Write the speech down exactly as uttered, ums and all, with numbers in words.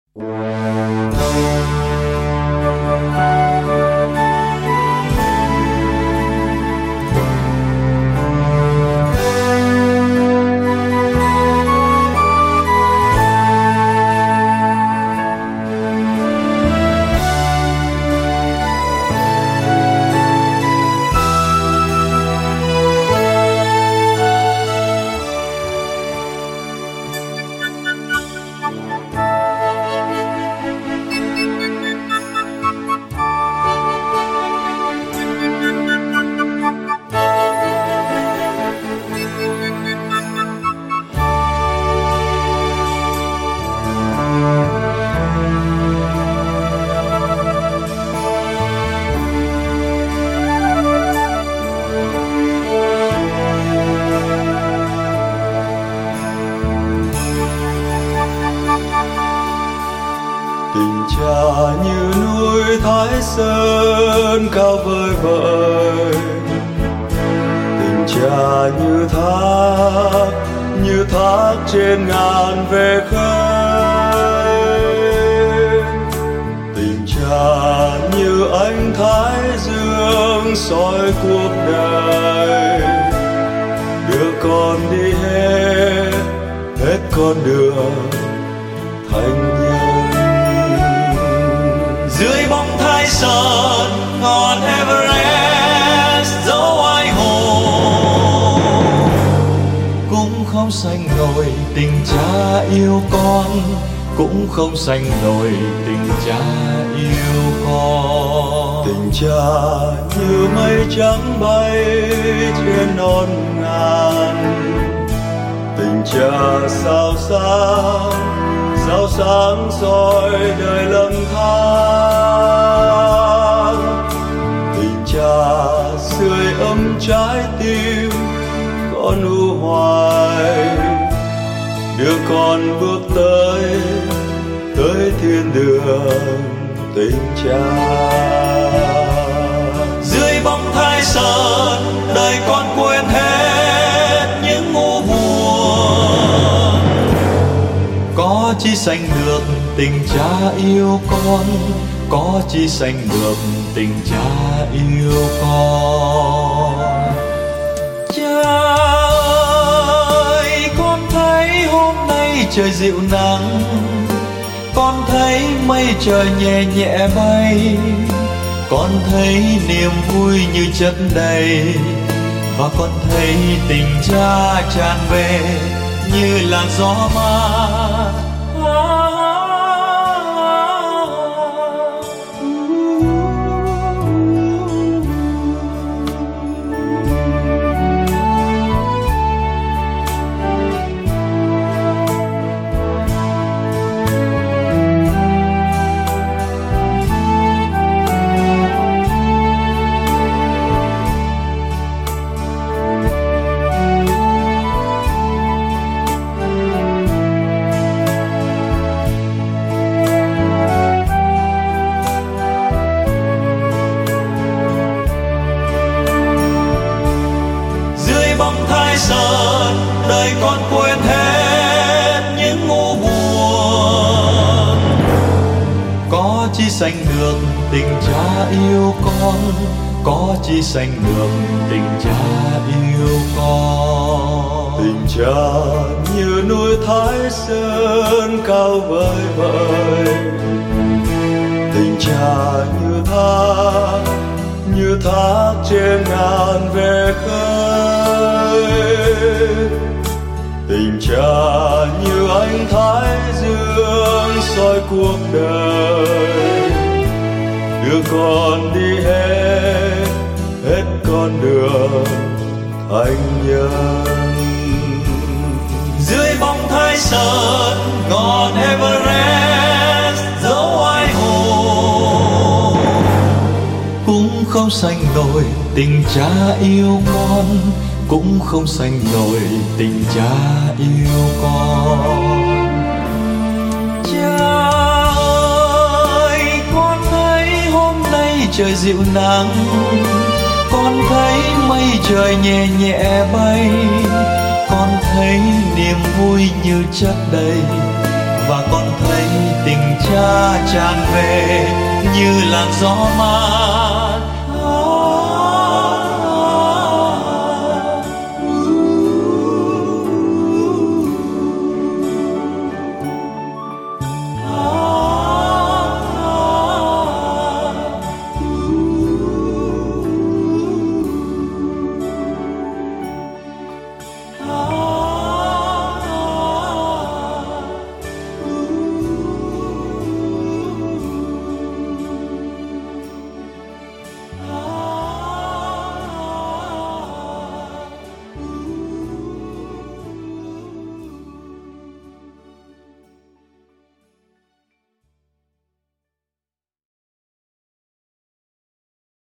Tình cha như núi Thái Sơn cao vời vợi, tình cha như thác, như thác trên ngàn về khơi. Tình cha như ánh thái dương soi cuộc đời, đưa con đi hết, hết con đường thành nhân. Dưới bóng Thái Sơn ngọn Everest dấu ai hồ, cũng không sánh nổi tình cha yêu con, cũng không sánh nổi tình cha yêu con. Tình cha như mây trắng bay trên non ngàn, tình cha sao sáng sao sáng soi đời lầm than. Tình cha sưởi ấm trái tim con u hoài, đưa con bước tới tới thiên đường tình cha. Dưới bóng Thái Sơn đời con quên hết những u buồn, có chi sánh được tình cha yêu con, có chi sánh được tình cha yêu con. Cha ơi, con thấy hôm nay trời dịu nắng, con thấy mây trời nhẹ nhẹ bay, con thấy niềm vui như chất đầy, và con thấy tình cha tràn về như làn gió mát. Thái Sơn đời con quên hết những u buồn, có chi sánh được tình cha yêu con, có chi sánh được tình cha yêu con. Tình cha như núi Thái Sơn cao vời vợi, tình cha như thác, như thác trên ngàn về khơi. Tình cha như ánh thái dương soi cuộc đời, đưa con đi hết, hết con đường thành nhân. Dưới bóng Thái Sơn ngọn Everest dấu ai hồ, cũng không sánh nổi tình cha yêu con, cũng không sánh nổi tình cha yêu con. Cha ơi, con thấy hôm nay trời dịu nắng, con thấy mây trời nhẹ nhẹ bay, con thấy niềm vui như chất đầy, và con thấy tình tràn về như làn gió mát